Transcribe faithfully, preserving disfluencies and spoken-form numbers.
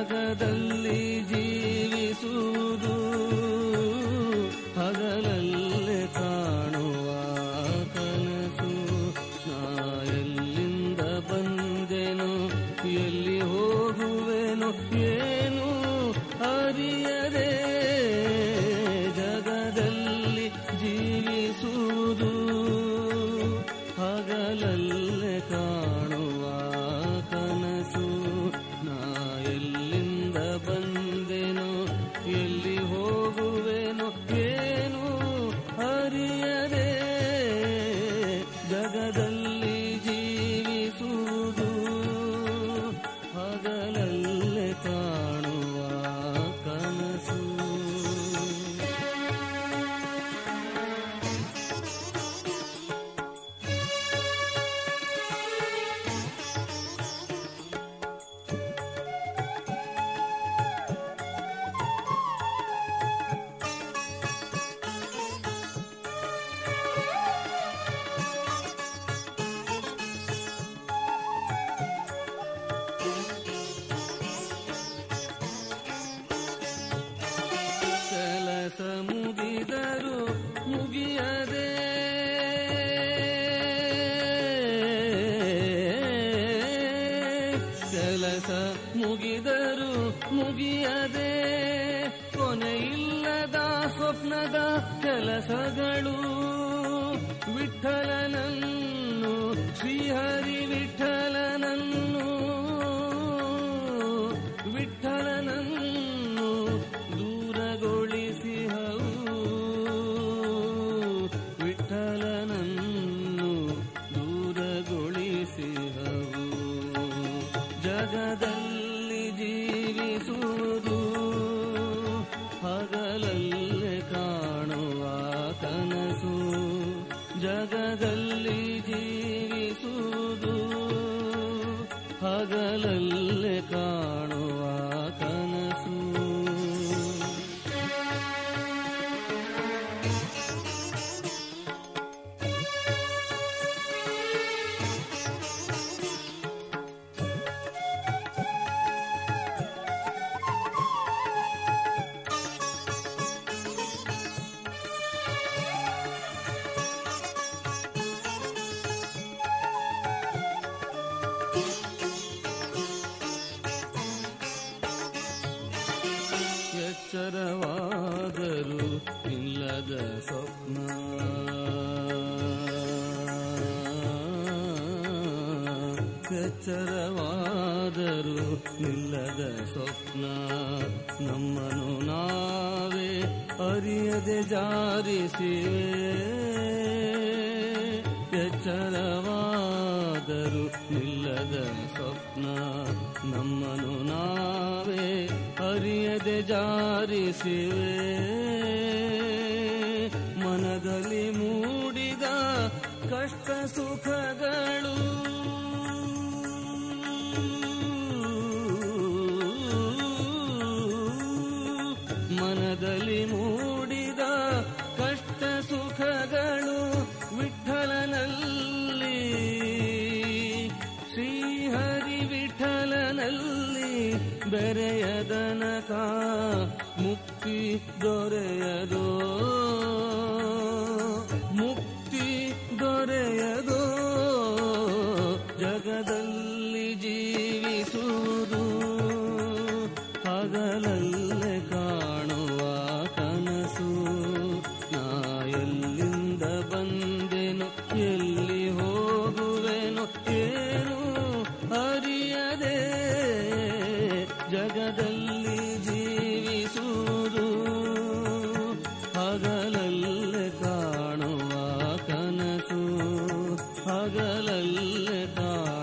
ಜಗದಲ್ಲಿ ಜೀವಿಸುವುದು ಹಗಲಲ್ಲೇ ಕಾಣುವ ಕನಸು. ನಾ ಎಲ್ಲಿಂದ ಬಂದೆನು, ಎಲ್ಲಿ ಹೋಗುವೆನು, ಏನು ಅರಿಯದೆ ಜಗದಲ್ಲಿ ಜೀವಿಸುವುದು ಹಗಲಲ್ಲೇ ಕಾಣುವ ಕನಸು. ನಾ ಎಲ್ಲಿಂದ ಬಂದೆನು, ಎಲ್ಲಿ ಹೋಗುವೆನು, ಏನು ಅರಿಯದೆ ಜಗದಲ್ಲಿ ಜೀವಿಸುವುದು ಹಗಲಲ್ಲೇ ಕಾಣುವ ಕನಸು. ಕೆಲಸ ಮುಗಿದರು ಮುಗಿಯದೆ ಕೆಲಸ ಮುಗಿದರು ಮುಗಿಯದೆ ಕೊನೆಯಿಲ್ಲದ ಸ್ವಪ್ನದ ಕೆಲಸಗಳು. ವಿಠ್ಠಲನನ್ನು ಶ್ರೀಹರಿ ವಿಠ್ಠಲನನ್ನು ವಿಠ್ಠಲನನ್ನು ದೂರಗೊಳಿಸಿಹವು. ವಿಠ್ಠಲನನ್ನು ದೂರಗೊಳಿಸಿಹವು. ಜಗದಲ್ಲಿ ಜೀವಿಸುವುದು ಹಗಲಲ್ಲೇ ಕಾಣುವ ಕನಸು. ಜಗದಲ್ಲಿ ಜೀವಿಸುವುದು ಹಗಲಲ್ಲೇ ಕಾಣುವ ಕನಸು. ಎಚ್ಚರವಾದರೂ ಇಲ್ಲದ ಸ್ವಪ್ನ, ಎಚ್ಚರವಾದರೂ ನಿಲ್ಲದ ಸ್ವಪ್ನ. ನಮ್ಮನ್ನು ನಾವೇ ಅರಿಯದೆ ಜಾರಿಸಿವೆ. ಎಚ್ಚರವಾದರೂ ನಿಲ್ಲದ ಸ್ವಪ್ನ. ನಮ್ಮನ್ನು ನಾವೇ ಅರಿಯದೆ ಜಾರಿಸಿವೆ. ಮನದಲ್ಲಿ ಮೂಡಿದ ಕಷ್ಟ ಸುಖಗಳು ಮನದಲ್ಲಿ ಮೂಡಿದ ಕಷ್ಟ ಸುಖಗಳು ವಿಠ್ಠಲನಲ್ಲಿ ಶ್ರೀಹರಿ ವಿಠ್ಠಲನಲ್ಲಿ ಬೆರೆಯದನಕ ಮುಕ್ತಿ ದೊರೆಯದೋ ಮುಕ್ತಿ ದೊರೆಯದೋ. ಜಗದಲ್ಲಿ ಜೀವಿಸುವುದು ಹಗಲಲ್ಲೇ ಕಾಣುವ ಕನಸು. ನಾ ಎಲ್ಲಿಂದ ಬಂದೆನು, ಎಲ್ಲಿ ಹೋಗುವೆನು, ಏನು ಅರಿಯದೆ ಜಗದಲ್ಲಿ ಜೀವಿಸುವುದು ಹಗಲಲ್ಲೇ ಕಾಣುವ ಕನಸು. ಹಗಲಲ್ಲೇ ಕಾಣುವ